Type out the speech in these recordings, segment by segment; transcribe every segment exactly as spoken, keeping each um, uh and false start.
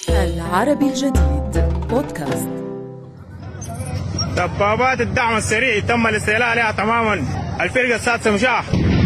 العربي الجديد بودكاست. دبابات الدعم السريع تم الاستيلاء عليها تماما. الفرقة السادسة مشاة.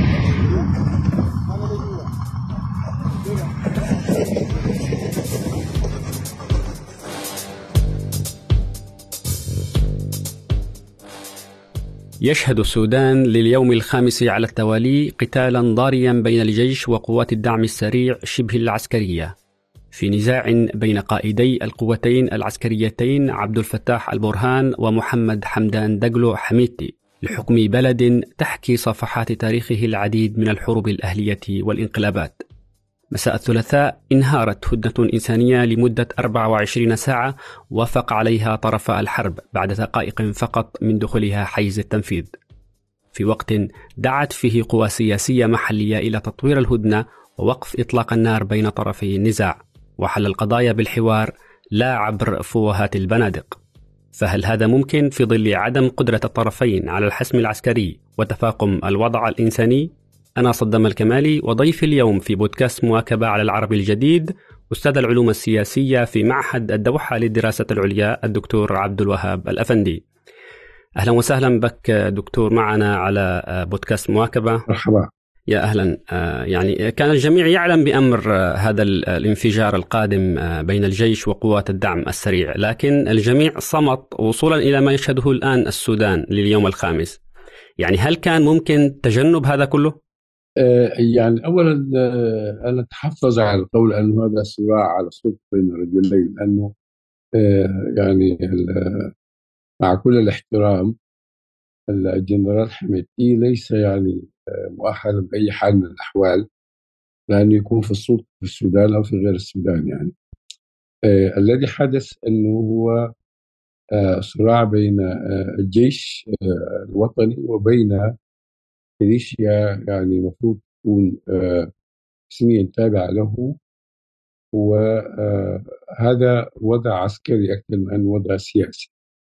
يشهد السودان لليوم الخامس على التوالي قتالا ضاريا بين الجيش وقوات الدعم السريع شبه العسكرية، في نزاع بين قائدي القوتين العسكريتين عبد الفتاح البرهان ومحمد حمدان دقلو حميدتي، لحكم بلد تحكي صفحات تاريخه العديد من الحروب الأهلية والانقلابات. مساء الثلاثاء انهارت هدنة إنسانية لمدة أربع وعشرين ساعة وافق عليها طرفا الحرب بعد دقائق فقط من دخولها حيز التنفيذ، في وقت دعت فيه قوى سياسية محلية إلى تطوير الهدنة ووقف إطلاق النار بين طرفي النزاع وحل القضايا بالحوار لا عبر فوهات البنادق. فهل هذا ممكن في ظل عدم قدرة الطرفين على الحسم العسكري وتفاقم الوضع الإنساني؟ أنا صدام الكمالي، وضيفي اليوم في بودكاست مواكبة على العربي الجديد أستاذ العلوم السياسية في معهد الدوحة للدراسة العليا الدكتور عبد الوهاب الأفندي. أهلا وسهلا بك دكتور معنا على بودكاست مواكبة. مرحبا. يا أهلا. يعني كان الجميع يعلم بأمر هذا الانفجار القادم بين الجيش وقوات الدعم السريع، لكن الجميع صمت وصولا إلى ما يشهده الآن السودان لليوم الخامس. يعني هل كان ممكن تجنب هذا كله؟ يعني أولا أنا أتحفظ على القول أنه هذا صراع على سلطة بين الرجلين، لأنه يعني مع كل الاحترام الجنرال حميدتي ليس يعني مؤهلا بأي حال من الأحوال لأنه يكون في السلطة في السودان أو في غير السودان. يعني الذي حدث أنه هو صراع بين الجيش الوطني وبين ميليشيا يعني مفروض تكون رسميا تابعة له، وهذا وضع عسكري أكثر من أنه وضع سياسي.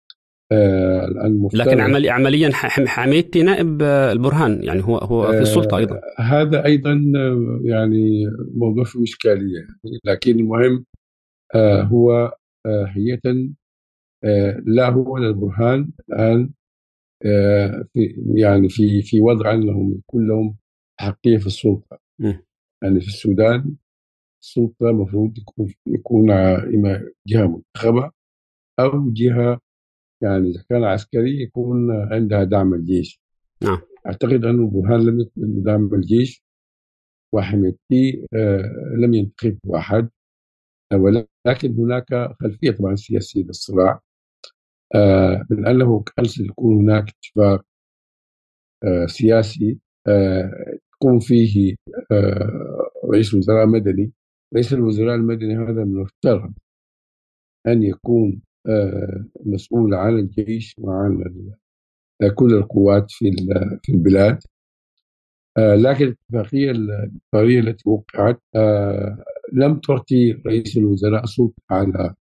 لكن عملي عمليا حميدتي نائب البرهان، يعني هو هو في السلطة أيضا. هذا أيضا يعني موضوع في إشكالية، لكن المهم هو هي لا هو ولا البرهان الآن في يعني في في وضع أنهم كلهم حقيقية في السلطة. م. يعني في السودان السلطة مفروض يكون يكون إما جهة منتخبة أو جهة يعني إذا كان عسكري يكون عندها دعم الجيش. نعم. أعتقد أنه برهان لم يكن دعم الجيش، وحميدتي آه لم ينتخب أحد، ولكن هناك خلفية طبعا سياسية للصراع، آه من أنه كان سيكون هناك اتفاق آه سياسي آه يكون فيه آه رئيس وزراء مدني. رئيس الوزراء المدني هذا من المفترض أن يكون آه مسؤول عن الجيش وعن كل القوات في في البلاد، آه لكن الاتفاقية الطريقة التي وقعت آه لم تعطي رئيس الوزراء سلطة على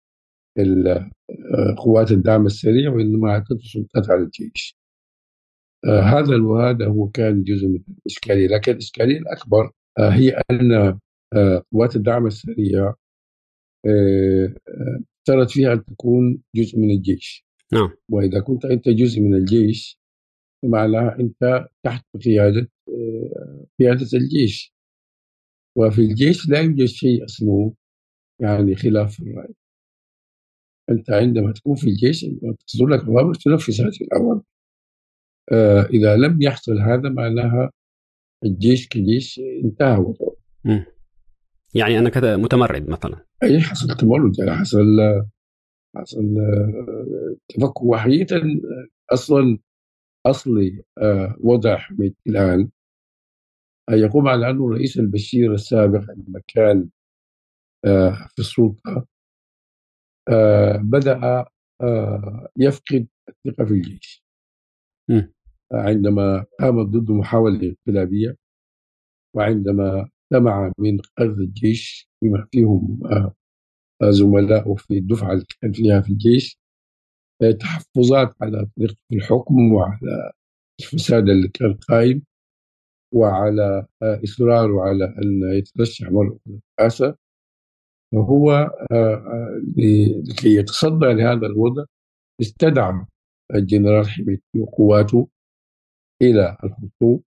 قوات الدعم السريع، وإنما أعطته سلطات على الجيش. آه هذا وهذا هو كان جزء من الإشكالية، لكن الإشكالية الأكبر آه هي أن آه قوات الدعم السريع افترض آه فيها أن تكون جزء من الجيش. نعم. وإذا كنت أنت جزء من الجيش معناها أنت تحت قيادة قيادة الجيش، وفي الجيش لا يوجد شيء اسمه يعني خلاف الرأي. أنت عندما تكون في الجيش تصدر لك أوامر تنفذ هذه الأوامر. آه إذا لم يحصل هذا معناها الجيش كجيش انتهى وضعه. يعني أنا كذا متمرد مثلا. أي حصل تمرد، يعني حصل حصل تفكك. وحقيقة أصلا أصلي آه وضع حميد الآن يقوم على أنه الرئيس البشير السابق عندما كان آه في السلطة آه بدأ آه يفقد الثقة في الجيش. م. عندما قامت ضده محاولة انقلابية، وعندما سمع من قادة الجيش بما فيهم آه زملائه في الدفعة اللي كان فيها في الجيش آه تحفظات على طريقة الحكم وعلى الفساد اللي كان قائم وعلى آه إصراره على أن يترشح مرة للرئاسة، وهو لكي يتصدى لهذا الوضع استدعى الجنرال حميدتي وقواته إلى الخرطوم،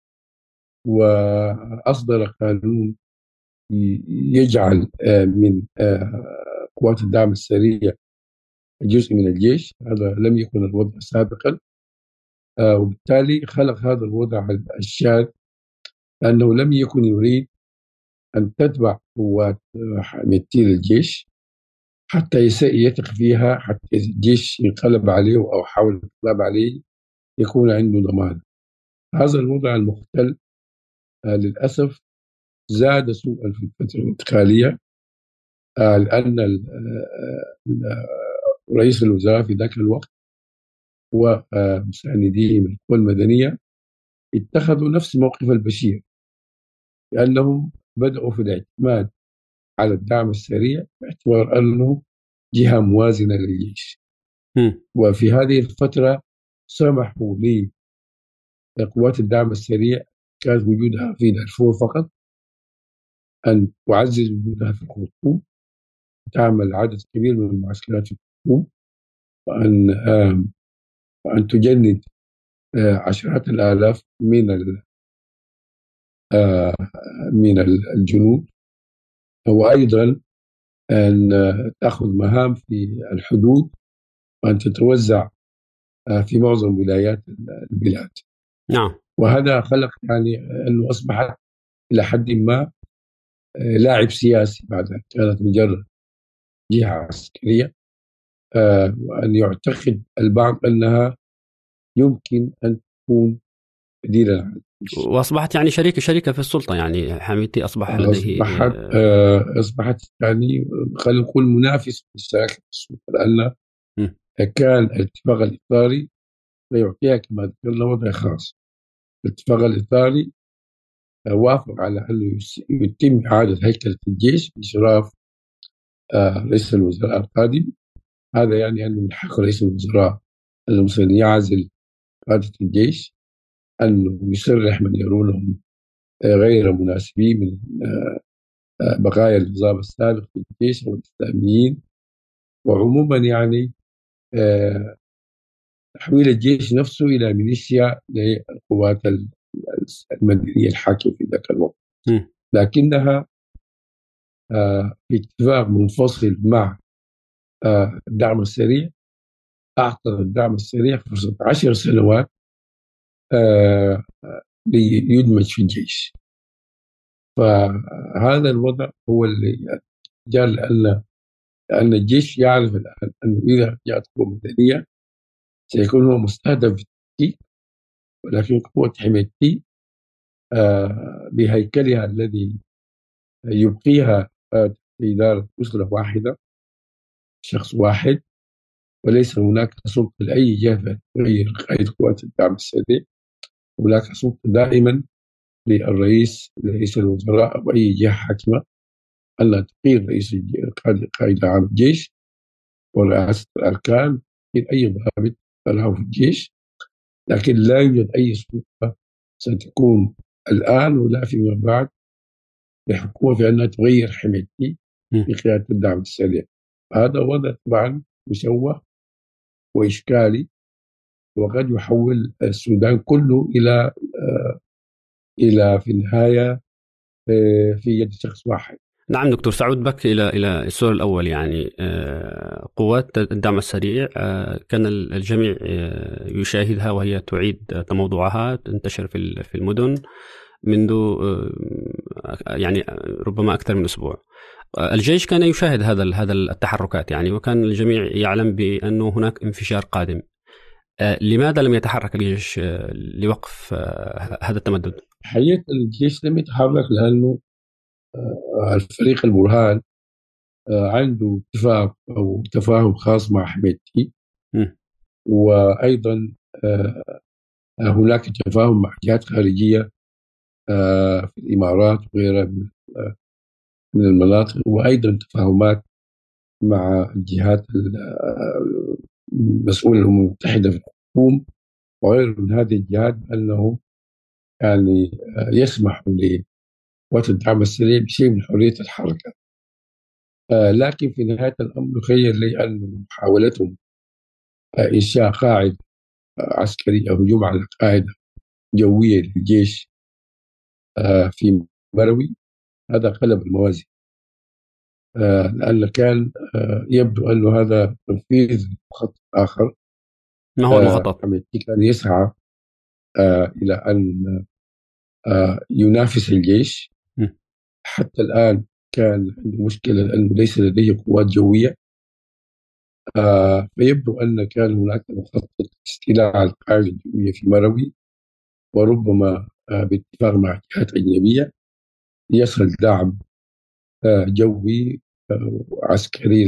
وأصدر قانون يجعل من قوات الدعم السريع جزء من الجيش. هذا لم يكن الوضع سابقا، وبالتالي خلق هذا الوضع الشاذ، لأنه لم يكن يريد أن تتبع قوات حميدتي للجيش حتى يثق فيها، حتى الجيش ينقلب عليه أو حاول الانقلاب عليه يكون عنده ضمان. هذا الوضع المختل آه للأسف زاد سوءا في الفترة الانتقالية، آه لأن رئيس الوزراء في ذاك الوقت ومسانديه من القوى المدنية اتخذوا نفس موقف البشير، لأنهم بدأوا في الاعتماد على الدعم السريع باعتبار أنه جهة موازنة للجيش. م. وفي هذه الفترة سمحوا لقوات الدعم السريع كان وجودها في دارفور فقط أن تعزز وجودها في الخرطوم، تعمل عدد كبير من المعسكرات في الخرطوم، وأن وأن تجند عشرات الآلاف من من الجنود، وأيضا أن تأخذ مهام في الحدود وأن تتوزع في معظم ولايات البلاد. نعم. وهذا خلق يعني أنه أصبحت إلى حد ما لاعب سياسي بعد أن كانت مجرد جهة عسكرية، وأن يعتقد البعض أنها يمكن أن تكون بديلا عن الجيش. وأصبحت يعني شريكة شريكة في السلطة، يعني حميدتي أصبح لديه أصبحت أصبحت يعني خلينا نقول منافس في الشراكة في السلطة، لأن م. كان الاتفاق الإطاري يعطيها كما ذكرنا وضع خاص. الاتفاق الإطاري وافق على أنه يتم إعادة هيكلة الجيش بإشراف رئيس الوزراء القادم. هذا يعني أنه من حق رئيس الوزراء أن يعزل قادة الجيش، أنه يسرح من يرونهم غير مناسبين من بقايا النظام السابق في الجيش والإسلاميين، وعموما يعني تحويل الجيش نفسه إلى ميليشيا للقوات المدنية الحاكمة في ذاك الوقت. لكنها في اتفاق منفصل مع الدعم السريع أعطى الدعم السريع فرصة عشر سنوات ليدمج في الجيش. فهذا الوضع هو اللي جعل لأن لأن الجيش يعرف الآن أنه إذا جاءت قوة مدنية سيكون هو مستهدف بالتأكيد، ولكن قوة حميدتي بهيكلها الذي يبقيها إدارة أسرة واحدة، شخص واحد، وليس هناك سلطة لأي جهة تغير قائد قوات الدعم السريع. هناك سلطة دائما للرئيس رئيس الوزراء أو أي جهة حاكمة ألا تقيل رئيس قائد عام الجيش ورئاسة الأركان في أي ضابط له في الجيش، لكن لا يوجد أي سلطة ستكون الآن ولا فيما بعد لحكومة في أنها تغير حميدتي بقيادة الدعم السريع. هذا وضع طبعا مشوه وإشكالي، وقد يحول السودان كله إلى إلى في النهاية في يد شخص واحد. نعم دكتور، سأعود بك إلى إلى السؤال الأول. يعني قوات الدعم السريع كان الجميع يشاهدها وهي تعيد تموضعها، تنتشر في في المدن منذ يعني ربما أكثر من أسبوع. الجيش كان يشاهد هذا هذا التحركات يعني، وكان الجميع يعلم بأنه هناك انفجار قادم. لماذا لم يتحرك الجيش لوقف هذا التمدد؟ حقيقة الجيش لم يتحرك لأنه الفريق البرهان عنده اتفاق أو تفاهم خاص مع حميدتي، وأيضا هناك تفاهم مع جهات خارجية في الإمارات وغيرها من المناطق، وأيضا تفاهمات مع الجهات المسؤولة الأمم المتحدة في الحكومة وغير من هذه الجهات بأنه يعني يسمح لقوات الدعم السريع بشيء من حرية الحركة. لكن في نهاية الأمر خير لي أن محاولتهم إنشاء قاعدة عسكرية أو هجوم على قاعدة جوية للجيش في مروي، هذا قلب الموازين، لأن كان يبدو أن هذا تنفيذ خط آخر. ما هو المخطط؟ حميدتي كان يسعى إلى أن ينافس الجيش. م. حتى الآن كان عنده مشكلة لأنه ليس لديه قوات جوية، فيبدو أن كان هناك مخطط استيلاء القاعدة الجوية في مروي، وربما باتفاق مع جهات أجنبية يصل دعم جوي وعسكري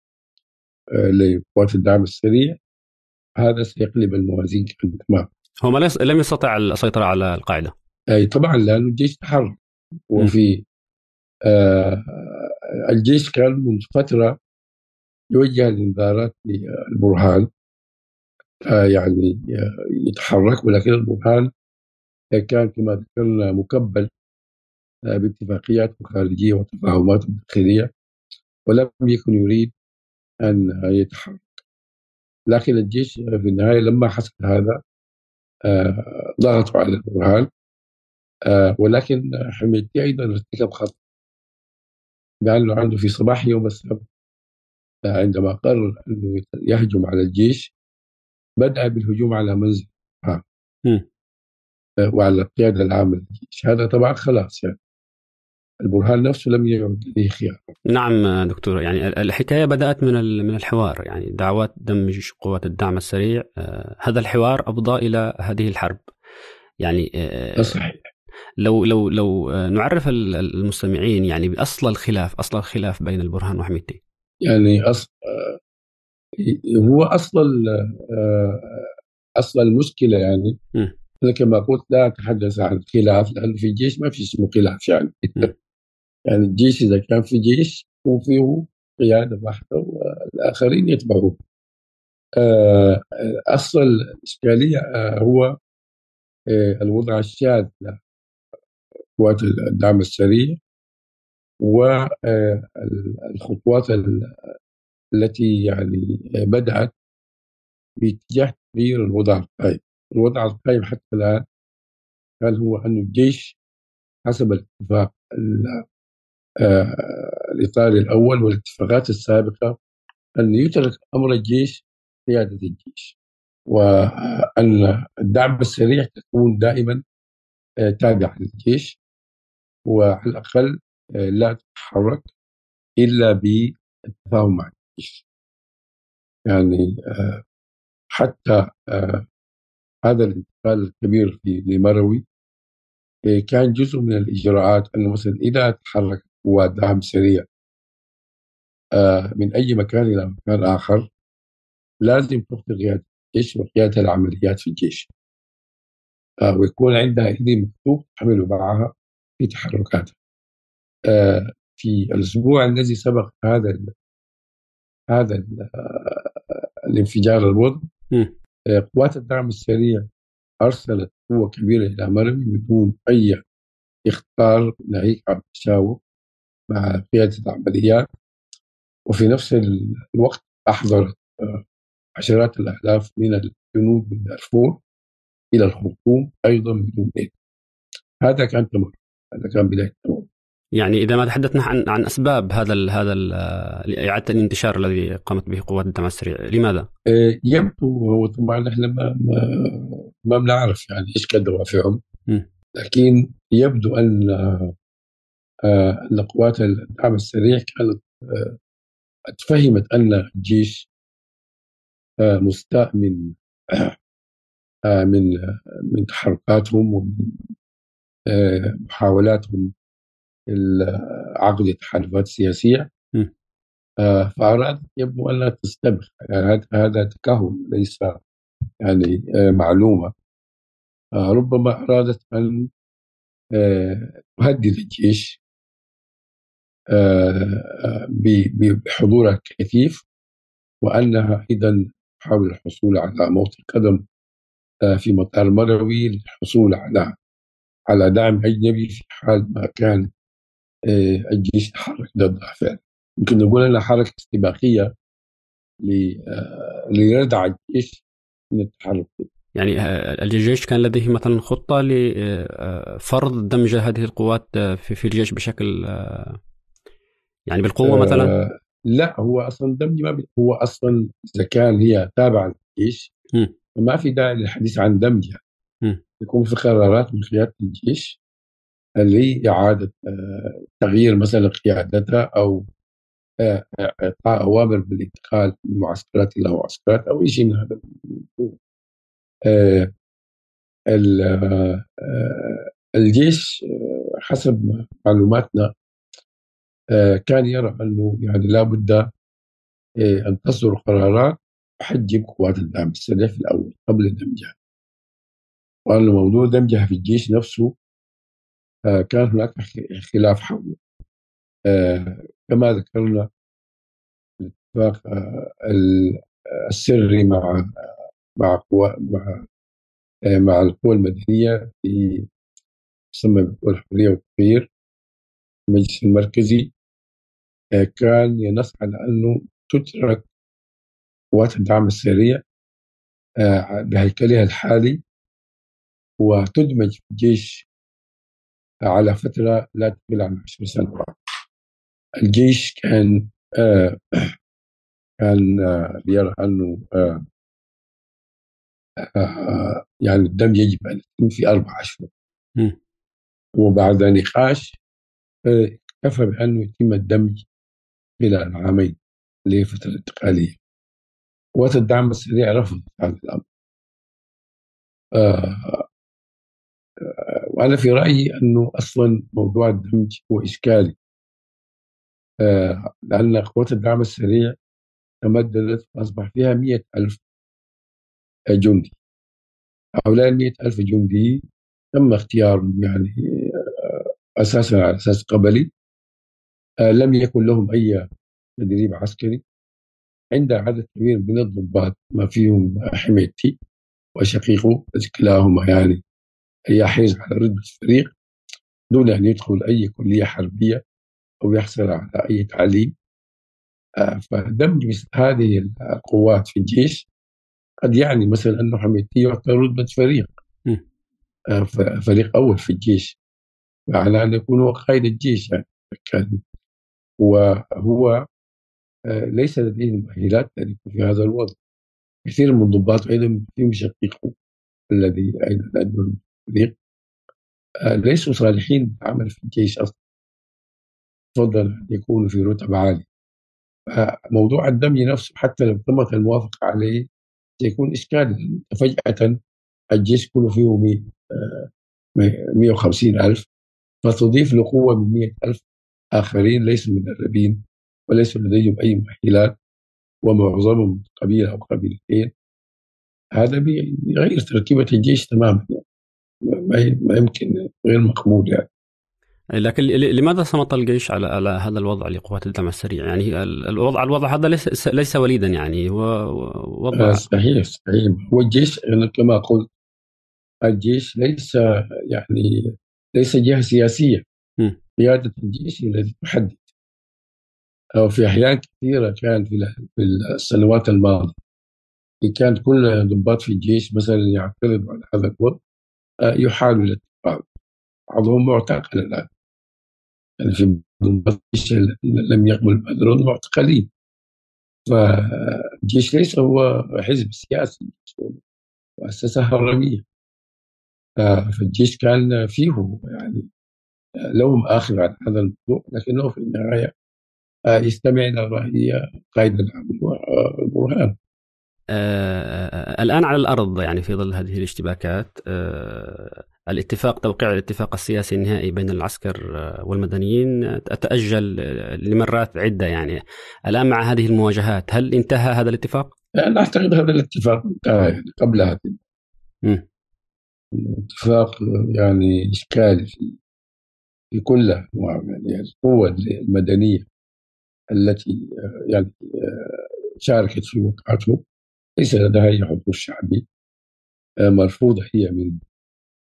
لقوات الدعم السريع. هذا سيقلب الموازين تماما. هو لم يستطع السيطرة على القاعدة. أي طبعا، لأن الجيش تحرك. وفي آه الجيش كان من فترة يوجه الإنذارات للبرهان آه يعني يتحرك، ولكن البرهان كان كما ذكرنا مكبل آه باتفاقيات خارجية وتفاهمات داخلية، ولم يكن يريد أن يتحرك. لكن الجيش في النهاية لما حصل هذا آه ضغطوا على البرهان، آه ولكن حميدتي أيضا ارتكب خطأ، لأنه عنده في صباح يوم السبت عندما قرر أنه يهجم على الجيش بدأ بالهجوم على منزل ها. وعلى القيادة العامة للجيش. هذا طبعا خلاص يعني البرهان نفسه لم يعد لديه خيار. نعم دكتور، يعني الحكاية بدأت من من الحوار، يعني دعوات دمج قوات الدعم السريع. هذا الحوار أفضى إلى هذه الحرب. يعني صحيح. لو لو لو نعرف المستمعين يعني بأصل الخلاف، أصل الخلاف بين البرهان وحميدتي. يعني أصل هو أصل أصل المشكلة يعني م. أنا كما قلت لا أتحدث عن خلاف، لأن في الجيش ما في اسمه خلاف يعني يعني الجيش إذا كان في جيش وفيه قيادة واحدة والآخرين يتبعوه. أصل الإشكالية هو الوضع الشاذ لقوات الدعم السريع والخطوات التي يعني بدأت باتجاه تغيير الوضع القائم. الوضع القائم حتى الآن كان هو أن الجيش حسب الاتفاق الإطاري الأول والاتفاقات السابقة أن يترك أمر الجيش قيادة الجيش، وأن الدعم السريع تكون دائما تابعة للجيش، وعلى الأقل لا تتحرك إلا بالتفاهم مع الجيش. يعني حتى هذا الانتقال الكبير في لمروي كان جزء من الإجراءات، أنه مثلا إذا تحرك قوات دعم سريع من أي مكان إلى مكان آخر لازم تخطي قيادة الجيش وقيادة العمليات في الجيش، ويكون عندها إذن مكتوب تحمل معها في تحركاتها. في الأسبوع الذي سبق هذا ال هذا ال الانفجار الوضع، قوات الدعم السريع أرسلت قوة كبيرة إلى مروي بدون أي اختار ناهيك عن التشاور مع قيادة العمليات، وفي نفس الوقت أحضرت عشرات الآلاف من الجنود من دارفور إلى الخرطوم أيضا بدون إذن. هذا كان تمر، هذا كان بداية التمر. يعني إذا ما تحدثنا عن عن أسباب هذا ال هذا ال إعادة الانتشار الذي قامت به قوات الدعم السريع، لماذا؟ يبدو هو طبعا احنا ما ما, ما بنعرف يعني ايش كان دوافعهم، لكن يبدو ان ان قوات الدعم السريع كانت تفهمت ان الجيش مستاء من من من تحركاتهم ومن محاولاتهم عقد تحالفات سياسية، فأراد يبدو أن لا تستبق. يعني هذا تكهن ليس يعني معلومة. ربما أرادت أن تهدد الجيش بحضورها الكثيف، وأنها أيضا تحاول الحصول على موطئ قدم في مطار مروي للحصول على على دعم أجنبي في حال ما كان الجيش تحرك ضدها فعلا. يمكن نقول أنها حركة استباقية لردع الجيش من التحرك. يعني الجيش كان لديه مثلا خطة لفرض دمج هذه القوات في في الجيش بشكل يعني بالقوة مثلا؟ آه لا، هو أصلا دمج ما بي... هو أصلا إذا كان هي تابعة للجيش ما في داعي للحديث عن دمجها. يكون في قرارات من قيادة الجيش لإعادة آه تغيير مثلا قيادتها، أو آه إعطاء أوامر بالانتقال من معسكرات إلى معسكرات أو شيء من هذا. آه آه الجيش آه حسب معلوماتنا آه كان يرى أنه يعني لا بد آه أن تصدر قرارات تحجم قوات الدعم السريع في الأول قبل دمجها، وأن موضوع دمجها في الجيش نفسه آه كان هناك خلاف حوله. آه كما ذكرنا الاتفاق آه السري مع مع قوى مع آه مع القوى المدنية في تسمى بالقوى الحرية والتغيير المجلس المركزي آه كان ينص على أنه تترك قوات الدعم السريع آه بهيكلها الحالي وتدمج في الجيش على فترة لا تقل عن عشر سنوات. الجيش كان آه كان آه يرى أنه آه آه يعني الدمج يجب أن يتم في أربع أشهر، وبعد نقاش آه اكتفى بأنه يتم الدمج خلال عامين اللي هي فترة انتقالية. قوات الدعم السريع رفض هذا الأمر. آه آه وأنا في رأيي أنه أصلا موضوع الدمج هو إشكالي، آه لأن قوات الدعم السريع تمددت وأصبح فيها مئة ألف جندي. هؤلاء المئة ألف جندي تم اختيارهم يعني أساسا على أساس قبلي، آه لم يكن لهم أي تدريب عسكري. عند عدد كبير من الضباط ما فيهم حميدتي وشقيقه كلاهما يعني يحيز على رتبة الفريق دون أن يدخل أي كلية حربية أو يحصل على أي تعليم. آه فدمج مثل هذه القوات في الجيش قد يعني مثلا أنه حميدتي يعطى رتبة فريق آه فريق أول في الجيش، على أن يكون هو قائد الجيش يعني كان، وهو آه ليس لديه المؤهلات التي في هذا الوضع. كثير من الضباط أيضا فيهم شقيقه الذي أيضا أدمن الفريق آه ليسوا صالحين للعمل في الجيش أصلا، تفضل أن يكونوا في رتب عالية. موضوع الدمج نفسه حتى لو تمت الموافقة عليه سيكون إشكالي. فجأة الجيش كله فيه مئة وخمسين ألف، فتضيف له قوة من مئة ألف آخرين ليسوا مدربين وليسوا لديهم أي مؤهلات ومعظمهم من قبيلة أو قبيلتين. هذا بيغير تركيبة الجيش تماما يعني، ما يمكن، غير مقبول يعني. لكن لماذا صمت الجيش على على هذا الوضع لقوات الدعم السريع؟ يعني الوضع الوضع هذا ليس ليس وليدا يعني، هو وضع صحيح صحيح. هو الجيش كما قلت الجيش ليس يعني ليس جهة سياسية. م. قيادة الجيش هي التي تحدد، أو في أحيان كثيرة كان في السنوات الماضية كان كل ضباط في الجيش مثلا يعترضوا على هذا الوضع يحاولوا الاتفاق. بعضهم معتقل الآن يعني، في ضباط الجيش لم يقبل بدرون معتقلين. فالجيش ليس هو حزب سياسي، مؤسسة هرمية. فالجيش كان فيه يعني لوم آخر عن هذا الموضوع، لكنه في النهاية يستمع إلى رأي قائد العمل والبرهان. آه الآن على الأرض يعني في ظل هذه الاشتباكات آه الاتفاق توقيع الاتفاق السياسي النهائي بين العسكر والمدنيين تأجل لمرات عدة يعني. الآن مع هذه المواجهات هل انتهى هذا الاتفاق؟ أنا أعتقد هذا الاتفاق انتهى يعني قبل هذا الاتفاق يعني إشكالي في في كل أنواع يعني. القوة المدنية التي يعني شاركت في وقعته ليس لديها أي حضور شعبي، مرفوضة هي من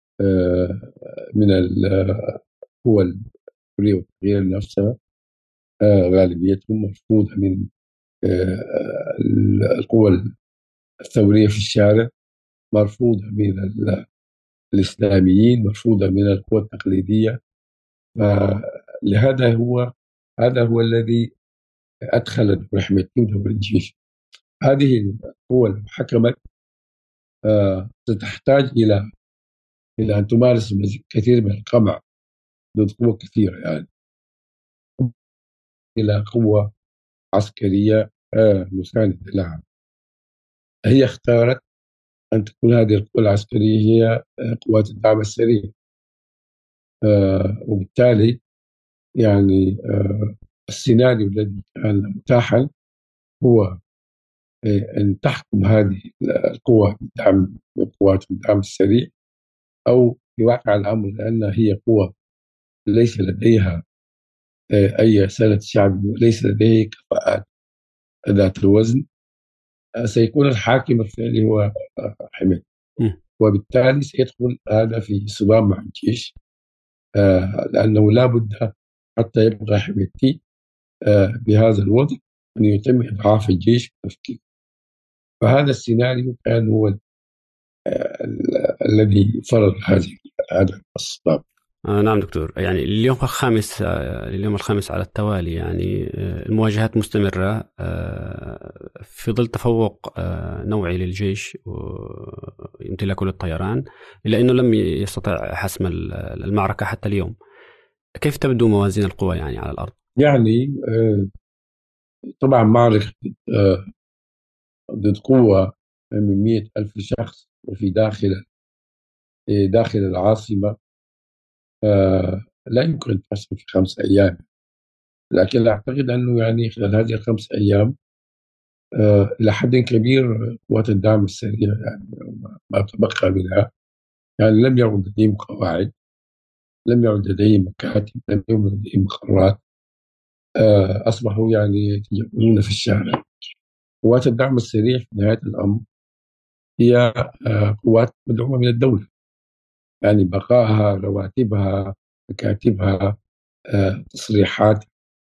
من القوى الحرية والتغيير نفسها. غالبيتهم مرفوضة من القوى الثورية في الشارع، مرفوضة من الإسلاميين، مرفوضة من القوى التقليدية. لهذا هو هذا هو الذي أدخل دور حميدتي ودور الجيش. هذه القوى لو حكمت ستحتاج إلى إلى أن تمارس كثير من القمع ضد قوى كثيرة، يعني إلى قوة عسكرية مساندة لها. هي اختارت أن تكون هذه القوى العسكرية هي قوات الدعم السريع، وبالتالي يعني السيناريو الذي كان متاحا هو أن تحكم هذه القوى بدعم قوات الدعم السريع، أو في واقع الأمر لأنها هي قوة ليس لديها أي سند شعبي وليس لديه كفاءات ذات الوزن، سيكون الحاكم الفعلي هو حميد، وبالتالي سيدخل هذا في صدام مع الجيش، لأنه لا بد حتى يبقى حميدتي بهذا الوضع أن يتم إضعاف الجيش وتفكيكه. فهذا السيناريو كان هو الذي فرض هذه هذا الصدام. آه نعم دكتور، يعني اليوم الخامس آه اليوم الخامس على التوالي، يعني آه المواجهات مستمرة آه في ظل تفوق آه نوعي للجيش وامتلاكه للطيران، إلا أنه لم يستطع حسم المعركة حتى اليوم. كيف تبدو موازين القوى يعني على الأرض؟ يعني آه طبعا معركة آه ضد قوة من مئة ألف شخص وفي داخل داخل العاصمة آه لا يمكن أن تحسم في خمس أيام، لكن أعتقد أنه يعني خلال هذه الخمس أيام آه إلى حد كبير قوات الدعم السريع يعني ما تبقى منها يعني لم يعد لديهم قواعد، لم يعد لديهم مكاتب، لم يعد لديهم مقرات، آه أصبحوا يعني يتجولون في الشارع. قوات الدعم السريع في نهاية الأمر هي آه قوات مدعومة من الدولة، يعني بقائها، رواتبها، مكاتبها، آه تصريحات،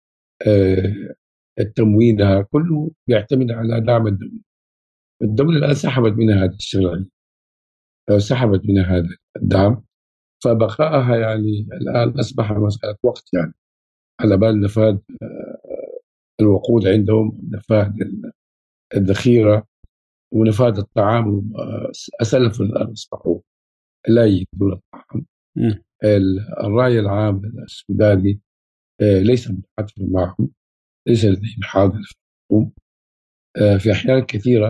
آه التموينها، كله يعتمد على دعم الدولة. الدولة الآن سحبت منها هذه الشرعية، سحبت منها هذا الدعم، فبقائها يعني الآن أصبح مسألة وقت، يعني على بال نفاذ الوقود عندهم، نفاذ الذخيرة ونفاذ الطعام. أسلف الآن أصبحوا لا يجدون الطعام. الرأي العام السوداني ليس متعاطفا معهم، ليس لديهم حاضر في الحكومة في أحيان كثيرة.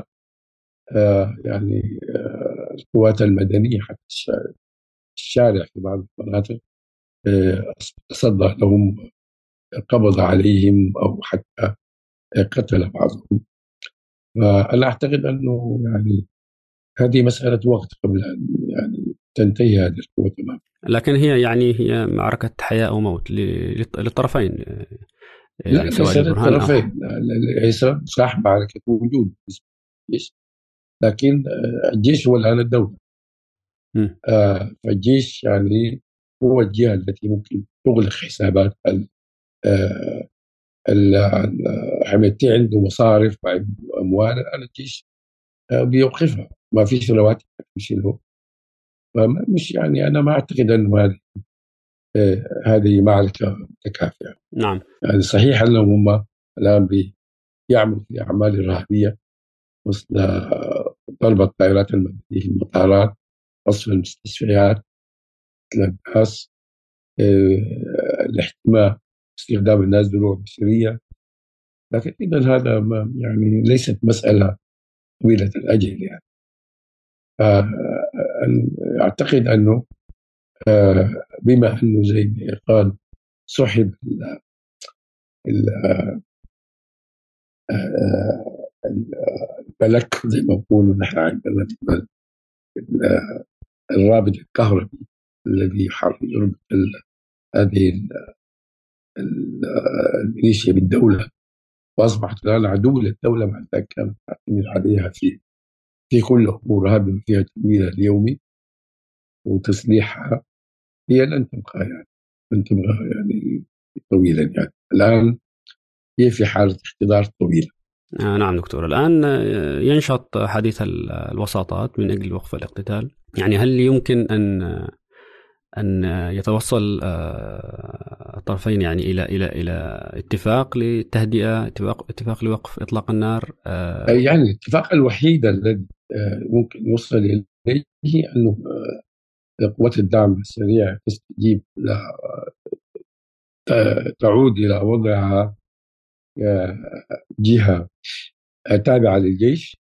يعني القوات المدنية حتى الشارع في بعض المناطق تصدى لهم، قبض عليهم أو حتى قتل بعضهم. فأنا أعتقد أنه يعني هذه مسألة وقت قبل أن يعني تنتهي هذه القوة تماما. لكن هي يعني هي معركة حياة أو موت للطرفين، لا ليس للطرفين، ليس صح معركة وجود، لكن الجيش هو الآن الدولة. آه فالجيش يعني هو الجهة التي ممكن تغلق حسابات حميدتي عنده مصارف وعنده أموال، الآن الجيش بيوقفها، ما فيش رواتب تشيله. فمش يعني أنا ما أعتقد أنه هذه هذه معركة متكافئة. نعم، يعني صحيح أنهم هم الآن بيعملوا في أعمال إرهابية مثل ضرب الطائرات المدنية في المطارات، قصف المستشفيات، قتل الناس، الاحتماء، استخدام الناس دروع بشرية، لكن إذا هذا ما يعني ليست مسألة طويلة الأجل. يعني أعتقد أنه بما أنه زي ما قال سحب الملك زي ما نقول نحن عندنا الرابط الكهربي الذي يربط هذه الميليشيا بالدولة، وأصبحت الآن عدو للدولة مع ذلك كانت تعتمد عليها في في كل أمورها بما فيها تمويلها اليومي وتسليحها. هي لن تبقى يعني لن تبقى يعني طويلا. يعني الآن هي في حالة احتضار طويلة. آه نعم دكتور. الآن ينشط حديث الوساطات من أجل وقف الاقتتال، يعني هل يمكن أن أن يتوصل الطرفين يعني إلى إلى إلى اتفاق للتهدئة، اتفاق اتفاق لوقف إطلاق النار؟ يعني الاتفاق الوحيد الذي ممكن يوصل إليه أنه قوات الدعم السريع تستجيب ل تعود إلى وضعها جهة تابعة للجيش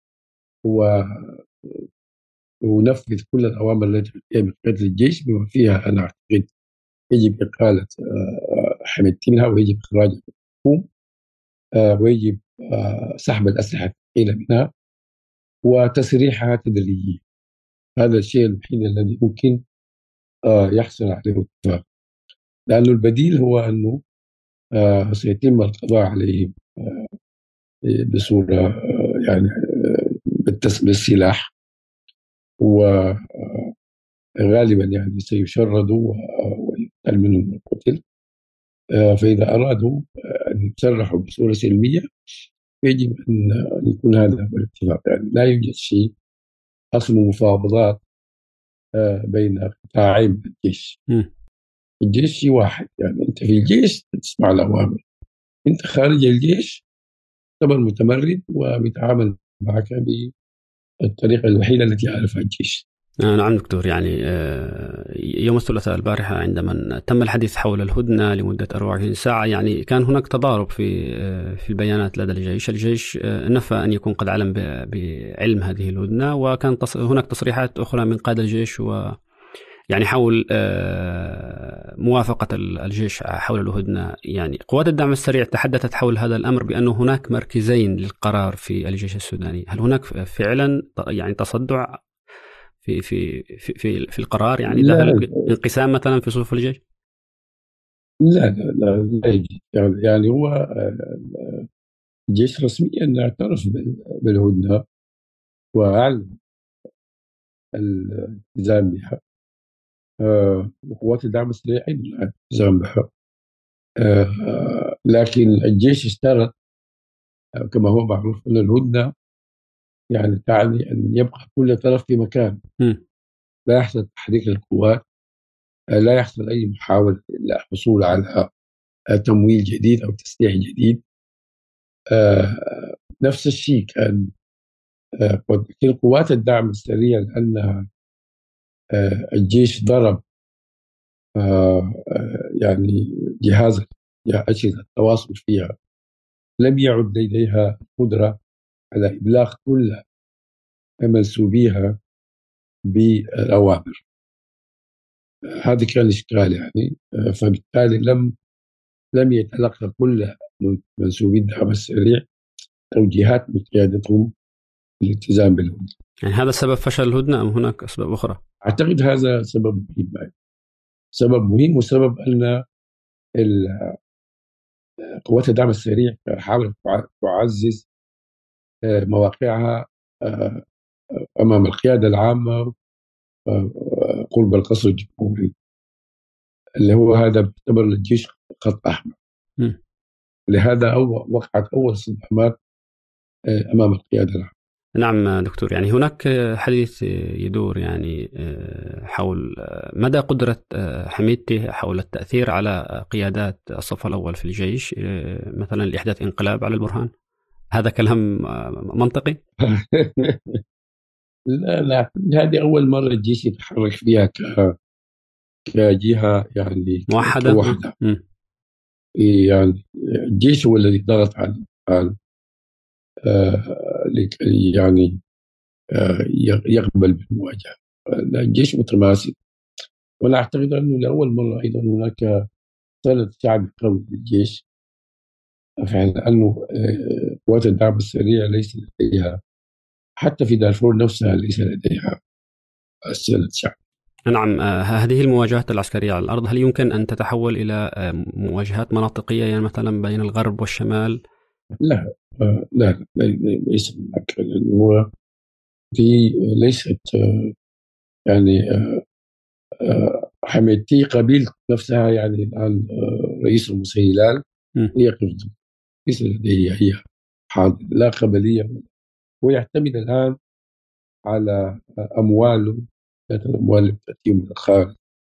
ونفذ كل الأوامر التي من قبل الجيش، بما فيها أنا أعتقد يجب إقالة حميدتي منها، ويجب إخراج الحكومة، ويجب سحب الأسلحة الثقيلة منها وتسريحها تدريجيا. هذا الشيء الوحيد الذي ممكن يحصل عليه اتفاق، لأنه البديل هو أنه سيتم القضاء عليهم بصورة يعني بالسلاح، وغالبا يعني سيشردوا ويقتل منهم القتل. فإذا أرادوا أن يتسرحوا بصورة سلمية يجب أن يكون هذا هو الاتفاق. يعني لا يوجد شيء أصل مفاوضات بين قطاعين من الجيش. الجيش شيء واحد، يعني أنت في الجيش تسمع الأوامر، أنت خارج الجيش طبعا متمرد وبيتعامل معك بالطريقة الوحيدة التي يعرفها الجيش. نعم دكتور. يعني يوم الثلاثاء البارحة عندما تم الحديث حول الهدنة لمدة أربعة وعشرين ساعة، يعني كان هناك تضارب في في البيانات لدى الجيش. الجيش نفى أن يكون قد علم بعلم هذه الهدنة، وكان هناك تصريحات أخرى من قادة الجيش و يعني حول موافقة الجيش حول الهدنة. يعني قوات الدعم السريع تحدثت حول هذا الأمر بأنه هناك مركزين للقرار في الجيش السوداني. هل هناك فعلا يعني تصدع في في في في, في القرار، يعني داخل انقسام مثلا في صفوف الجيش؟ لا لا لا, لا يجي. يعني هو الجيش رسميا اعترف بالهدنة وأعلن الالتزام بها، وقوات الدعم السريع أيضا الالتزام بها، لكن الجيش اشترط كما هو معروف أن الهدنة يعني تعني أن يبقى كل طرف في مكان، لا يحصل تحريك للقوات، لا يحصل أي محاولة للحصول على تمويل جديد أو تسليح جديد. نفس الشيء كان في قوات الدعم السريع، لأنها الجيش ضرب يعني جهاز أجهزة التواصل فيها، لم يعد لديها قدرة على إبلاغ كل منسوبيها بالأوامر. هذا كان إشكال يعني، فبالتالي لم لم يتلقى كل منسوبي الدعم السريع توجيهات من قيادتهم بالالتزام بالهدنة. يعني هذا سبب فشل الهدنة أم هناك أسباب أخرى؟ أعتقد هذا سبب مهم، سبب مهم وسبب أن قوات الدعم السريع حاولت تعزز مواقعها أمام القيادة العامة قرب القصر الجمهوري، اللي هو هذا بيعتبر الجيش خط أحمر. م. لهذا أول وقعت أول صدمات أمام القيادة العامة. نعم دكتور. يعني هناك حديث يدور يعني حول مدى قدرة حميدتي حول التأثير على قيادات الصف الأول في الجيش، مثلا لإحداث انقلاب على البرهان. هذا كلام منطقي؟ لا لا، هذه أول مرة الجيش يتحرك فيها ك كجهة يعني موحدة كوحدة. يعني الجيش هو الذي ضغط على البرهان يعني يقبل بالمواجهة. الجيش متماسك، وأنا أعتقد أنه لأول مرة أيضا هناك سند شعبي قوي للجيش، لأنه قوات الدعم السريع ليس لديها، حتى في دارفور نفسها ليس لديها السند شعبي. نعم. هذه المواجهات العسكرية على الأرض هل يمكن أن تتحول إلى مواجهات مناطقية، يعني مثلا بين الغرب والشمال؟ لا لا, لا ليس هناك، لأنه دي ليست يعني حميدتي قبيلة نفسها، يعني الآن رئيس المسيلال يقف ليس لديه أي حاضر لا قبلية. ويعتمد الآن على أمواله، الأموال اللي تأتي من الخارج،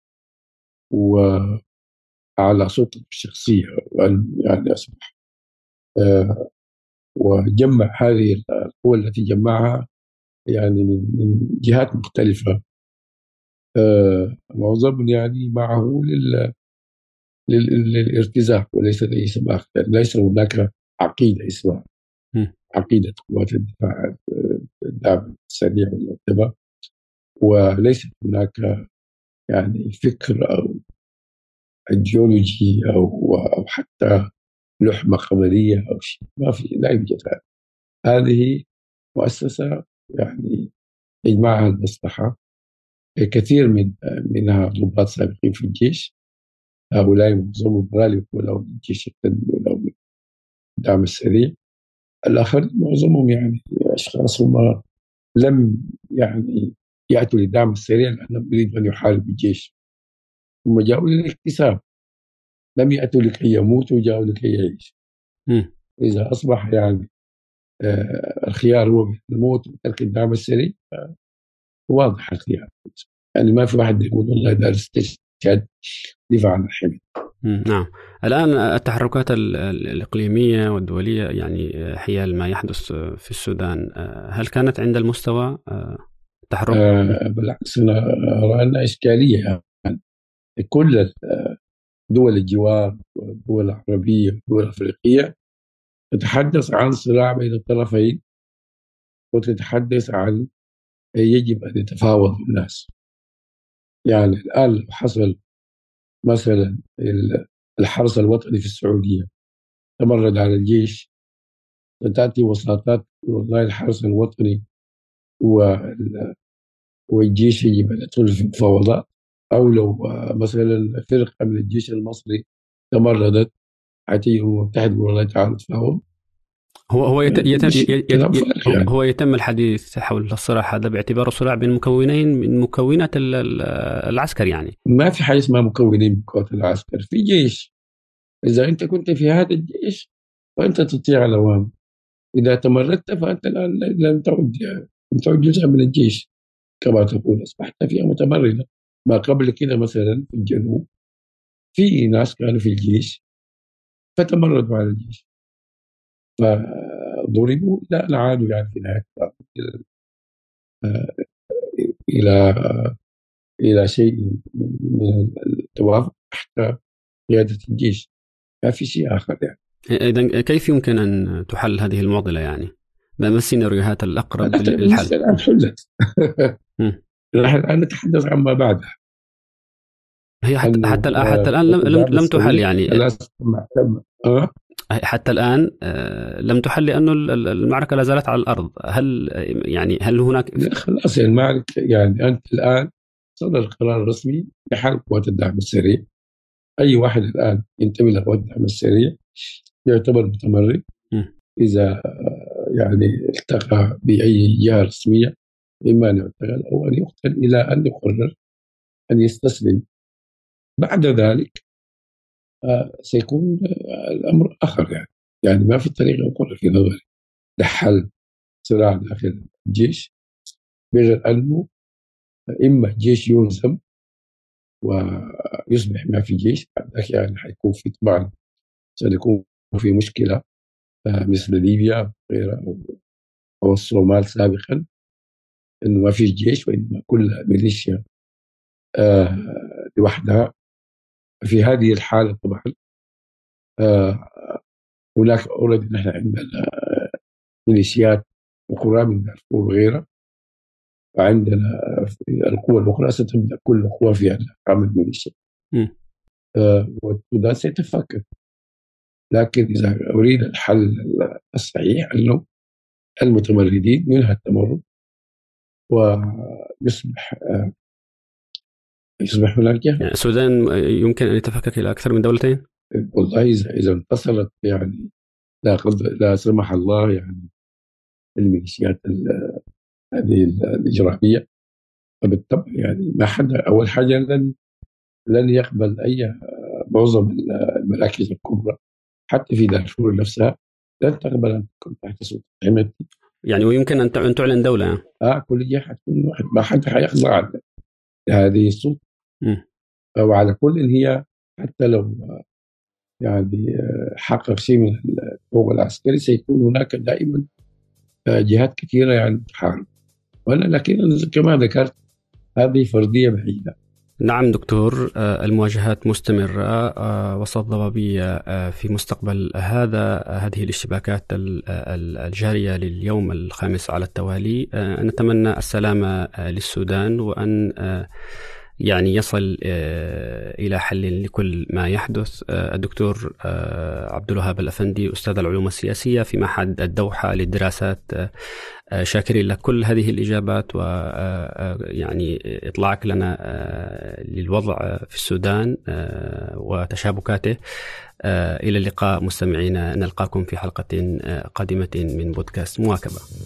وعلى سلطته الشخصية، يعني أصبح آه وجمع هذه القوى التي جمعها يعني من من جهات مختلفة، آه معظم يعني معه لل لل- للارتزاق وليس ليس آخر، ليس هناك عقيدة اسمها م. عقيدة قوات الدفاع، الدعم السريع والانتباه، وليس هناك يعني فكر أو ايديولوجي أو أو حتى لحمة قبلية أو شيء، ما في، لا يوجد هذا. هذه مؤسسة يعني يجمعها المصلحة. كثير من منها ضباط سابقين في الجيش، هؤلاء معظمهم غالبا ولو من الجيش التنمي ولو من الدعم السريع. الآخرين معظمهم يعني أشخاص هم لم يعني يأتوا للدعم السريع لأنهم يريدوا أن يحاربوا الجيش، هم جاءوا للاكتساب، لم يأتوا لكي يموتوا، جاءوا لكي يعيشوا. إذا أصبح يعني آه الخيار هو بين الموت وترك الدعم السريع، واضح الخيار. يعني ما في واحد يقول والله دارس استشهاد دفاع عن الحمى. نعم. الآن التحركات الإقليمية والدولية يعني حيال ما يحدث في السودان، هل كانت عند المستوى تحرك؟ آه بالعكس، أنا أرى أنها إشكالية. يعني كل دول الجوار والدول العربية والدول الأفريقية تتحدث عن صراع بين الطرفين، وتتحدث عن يجب أن يتفاوض الناس. يعني الآن لو حصل مثلا الحرس الوطني في السعودية تمرد على الجيش، فتأتي وساطات والله الحرس الوطني والجيش يجب أن يدخل في مفاوضات. أو لو مثلا فرقة من الجيش المصري تمردت، حتى الأمم المتحدة والله تعالى تفاوض. هو هو يتم يتم يعني. هو يتم الحديث حول الصراع هذا باعتباره صراع بين مكونين من مكونات العسكر. يعني ما في حاجة اسمها مكونين من مكونات العسكر، في جيش. إذا أنت كنت في هذا الجيش فأنت تطيع الأوامر، إذا تمردت فأنت الآن لم تعد لم تعد جزء من الجيش كما تقول، أصبحت فيها متمردة. ما قبل كده مثلا في الجنوب في ناس كانوا في الجيش فتمردوا على الجيش فضربوا، لا عادوا يعني في نهاية إلى إلى شيء من التوافق تحت قيادة الجيش، ما في شيء آخر يعني. إذن كيف يمكن أن تحل هذه المعضلة؟ يعني ما السيناريوهات الأقرب للحل؟ الآن حلت. نحن الآن نتحدث عما بعدها. هي حتى حتى الآن حتى الآن لم لم, لم تحل يعني. أه؟ حتى الآن لم تحل لأنه المعركة لا زالت على الأرض. هل يعني هل هناك خلاص المعركة يعني أنت الآن صدر قرار رسمي لحل قوات الدعم السريع. أي واحد الآن ينتمي لقوات الدعم السريع يعتبر متمرد إذا يعني التقى بأي جهة رسمية، إما أن يعتقل أو أن يقتل إلى أن يقرر أن يستسلم. بعد ذلك آه سيكون آه الأمر آخر يعني. يعني ما في طريقة أخرى في نظري لحل صراع داخل الجيش غير أنه إما الجيش ينظم ويصبح ما في جيش، يعني حيكون في طبعا سيكون في مشكلة آه مثل ليبيا غيرها أو الصومال سابقا، إنه ما فيش جيش وإنما كل ميليشيا آه لوحدها. في هذه الحالة طبعا آه هناك أوريدي نحن عندنا ميليشيات أخرى من دارفور وغيرها، وعندنا القوى الأخرى ستبدأ كل قوة في عمل ميليشيا آه والسودان سيتفكك. لكن إذا أريد الحل الصحيح أنه المتمردين ينهى التمرد ويصبح آه يصبح هناك جهة. يعني السودان يمكن أن يتفكك إلى أكثر من دولتين؟ والله إذا إذا انتصرت يعني لا قد لا سمح الله يعني الميليشيات هذه الإجرامية، فبالطبع يعني ما حد أول حاجة لن لن يقبل أي معظم المراكز الكبرى حتى في دارفور نفسها لن تقبل أن تكون تحت سلطة عمتي. يعني ويمكن أن تعلن دولة. آه كلية حتكون واحد، ما حد حيخضع لهذه السلطة. وعلى كل هي حتى لو يعني حقق شيء من الحقوق العسكري سيكون هناك دائما جهات كثيرة يعني تحارب، وأنا لكن كما ذكرت هذه فرضية بعيدة. نعم دكتور، المواجهات مستمرة وسط ضبابية في مستقبل هذا هذه الاشتباكات الجارية لليوم الخامس على التوالي. نتمنى السلامة للسودان، وأن يعني يصل إلى حل لكل ما يحدث. الدكتور عبد الوهاب الأفندي، أستاذ العلوم السياسية في معهد الدوحة للدراسات، شاكرين لك كل هذه الإجابات ويعني إطلاعك لنا للوضع في السودان وتشابكاته. إلى اللقاء مستمعينا، نلقاكم في حلقة قادمة من بودكاست مواكبة.